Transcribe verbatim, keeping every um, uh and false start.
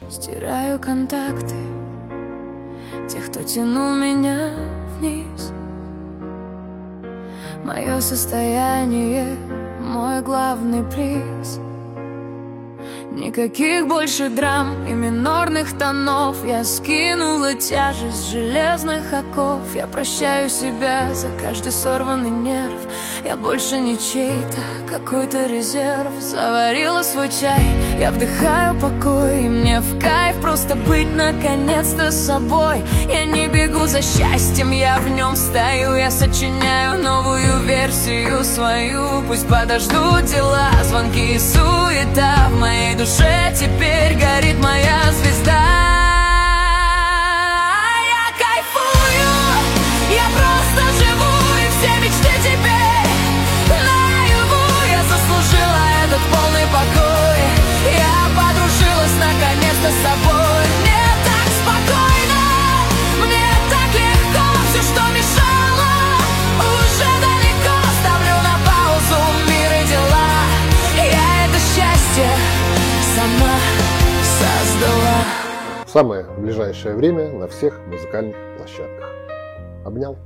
Стираю контакты тех, кто тянул меня вниз. Мое состояние — мой главный приз. Никаких больше драм и минорных тонов. Я скинула тяжесть железных оков. Я прощаю себя за каждый сорванный нерв. Я больше не чей-то, какой-то резерв. Заварила свой чай, я вдыхаю покой. И мне в кайф просто быть наконец-то собой. Я не бегу за счастьем, я в нем стою. Я сочиняю новую версию свою. Пусть подождут дела, звонки и суета. В моей душе душе теперь горит моя звезда. Я кайфую, я просто живу, и все мечты теперь наяву. Я заслужила этот полный покой. Я подружилась наконец-то с собой. Мне так спокойно, мне так легко. Все, что мешало, уже далеко. Ставлю на паузу мир и дела. Я это счастье сама создала. В самое ближайшее время на всех музыкальных площадках. Обнял.